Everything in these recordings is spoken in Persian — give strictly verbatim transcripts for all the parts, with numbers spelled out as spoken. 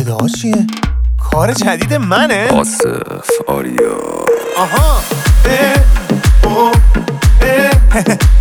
صدا چیه؟ کار جدید منه؟ آصف آریا. آها اه او اه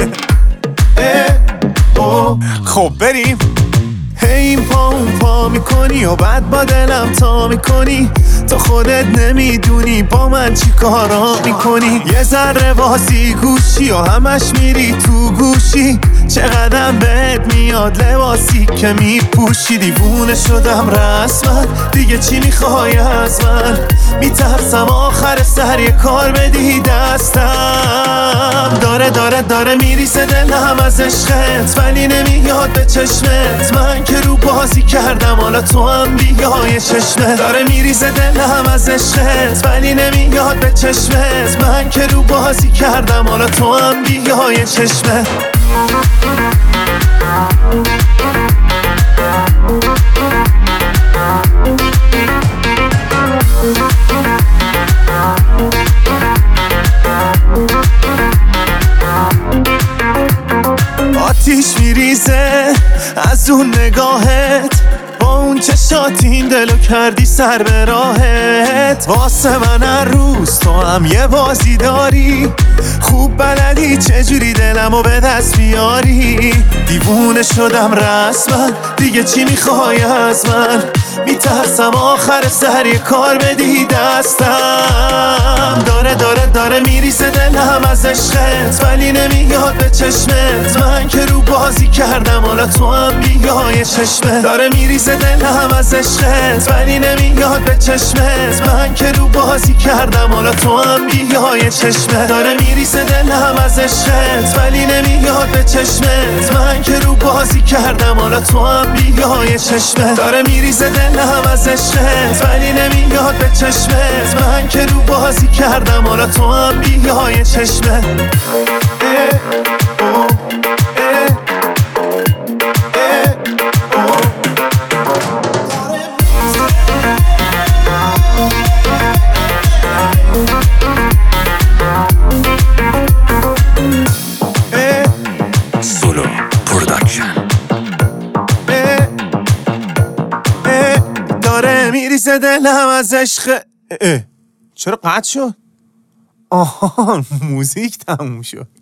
اه او. خب بریم. هی پا اون پا میکنی و بعد با دلم تا میکنی، تو خودت نمیدونی با من چی کارا میکنی. یه ذره واسی گوشی و همش میری تو گوشی، چقدر بهت میاد لباسی که میپوشی. دیوونه شدم رسما، دیگه چی میخوای از من؟ میترسم آخر سر یه کار بدی دستم. داره داره داره میریزه دلم از عشقت، ولی نمیاد به چشمت. من که رو بازی کردم حالا تو هم بیای چشمت. داره میریزه دلم از عشقت، ولی نمیاد به چشمت. من که رو بازی کردم حالا تو هم بیای چشمت. آتیش میریزه از اون نگاهت، با اون چشات این دلو کردی سر به راهت. واسه من هر روز تو هم یه بازی داری، خوب بلدی چجوری دلمو به دست بیاری. دیوونه شدم رسما، دیگه چی میخوای از من؟ میترسم آخر سر یه کار بدی دستم. داره داره داره میریزه دلم از عشقت، ولی نمیاد به چشمت. من که رو بازی کردم حالا تو هم بیای چشمت. داره میریزه دلم از عشقت، ولی نمیاد به چشمت. من که رو بازی کردم حالا تو هم بیای چشمت. داره میریزه دلم از عشقت، ولی نمیاد به چشمت. من که رو بازی کردم حالا تو هم بیای چشمت. داره میریزه دلم از عشقت، ولی نمیاد به چشمت. من که رو بازی کردم حالا تو هم بیای چشمت. سولو پروداکشن. داره میریزه دلم از عشق. چرا قطع شد؟ آها موزیک تموم شد.